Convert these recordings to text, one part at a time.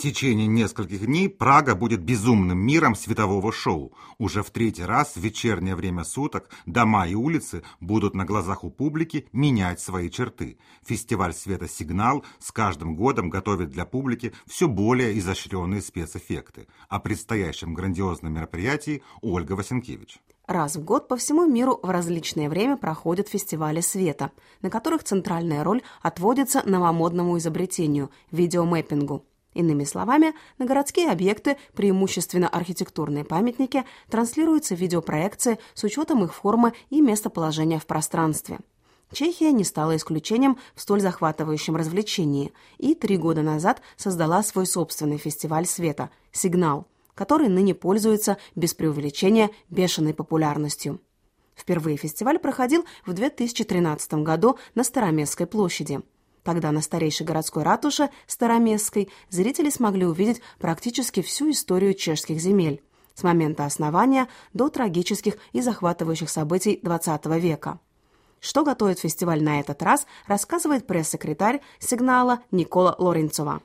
течение нескольких дней Прага будет безумным миром светового шоу. Уже в третий раз в вечернее время суток дома и улицы будут на глазах у публики менять свои черты. Фестиваль света «Сигнал» с каждым годом готовит для публики все более изощренные спецэффекты. О предстоящем грандиозном мероприятии Ольга Васенкевич. Раз в год по всему миру в различное время проходят фестивали света, на которых центральная роль отводится новомодному изобретению – видеомэппингу. Иными словами, на городские объекты, преимущественно архитектурные памятники, транслируются видеопроекции с учетом их формы и местоположения в пространстве. Чехия не стала исключением в столь захватывающем развлечении и 3 года назад создала свой собственный фестиваль света «Сигнал», который ныне пользуется, без преувеличения, бешеной популярностью. Впервые фестиваль проходил в 2013 году на Староместской площади. Тогда на старейшей городской ратуше Староместской зрители смогли увидеть практически всю историю чешских земель, с момента основания до трагических и захватывающих событий XX века. Что готовит фестиваль на этот раз, рассказывает пресс-секретарь «Сигнала» Никола Лоринцова.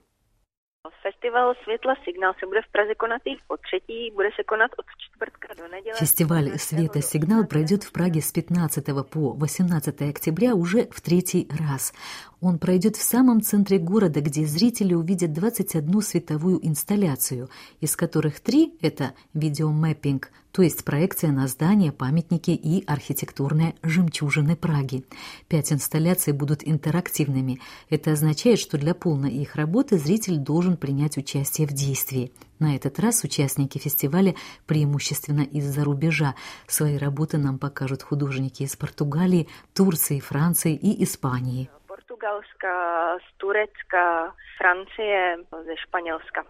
Фестиваль света «Сигнал» se bude v Praze konat i по-третий, bude se konat od čtvrtka до недели. Фестиваль света «Сигнал» пройдет в Праге с 15 по 18 октября уже в 3-й раз. Он пройдет в самом центре города, где зрители увидят 21 световую инсталляцию, из которых 3 – это видеомэппинг, то есть проекция на здания, памятники и архитектурные жемчужины Праги. 5 инсталляций будут интерактивными. Это означает, что для полной их работы зритель должен принять участие в действии. На этот раз участники фестиваля преимущественно из-за рубежа. Свои работы нам покажут художники из Португалии, Турции, Франции и Испании. Португалска, с Турецка, Франция, ze Španělska.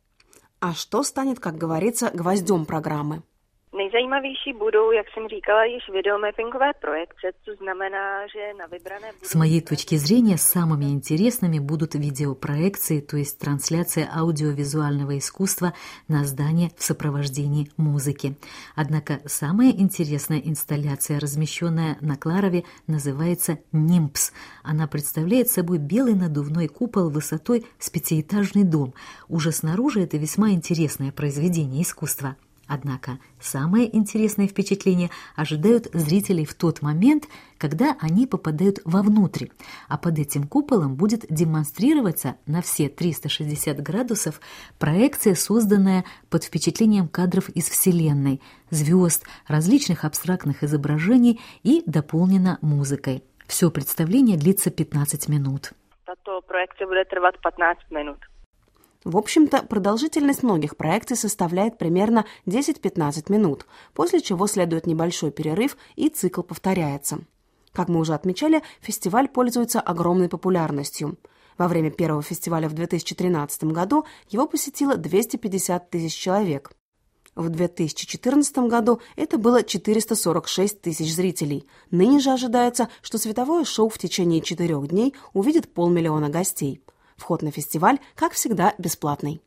А что станет, как говорится, гвоздем программы? Nejzajímavější budou, jak jsem říkala, již videomappingové projekce, co znamená, že na vybrané... С моей точки зрения, самыми интересными будут видеопроекции, то есть трансляция аудиовизуального искусства на здание в сопровождении музыки. Однако самая интересная инсталляция, размещенная на Кларове, называется «Нимпс». Она представляет собой белый надувной купол высотой с 5-этажный дом. Уже снаружи это весьма интересное произведение искусства. Однако самые интересные впечатления ожидают зрителей в тот момент, когда они попадают вовнутрь, а под этим куполом будет демонстрироваться на все 360 градусов проекция, созданная под впечатлением кадров из Вселенной, звезд, различных абстрактных изображений и дополнена музыкой. Все представление длится 15 минут. Tato projekce bude trvat 15 minut. В общем-то, продолжительность многих проекций составляет примерно 10-15 минут, после чего следует небольшой перерыв и цикл повторяется. Как мы уже отмечали, фестиваль пользуется огромной популярностью. Во время первого фестиваля в 2013 году его посетило 250 тысяч человек. В 2014 году это было 446 тысяч зрителей. Ныне же ожидается, что световое шоу в течение 4 дней увидит 500 000 гостей. Вход на фестиваль, как всегда, бесплатный.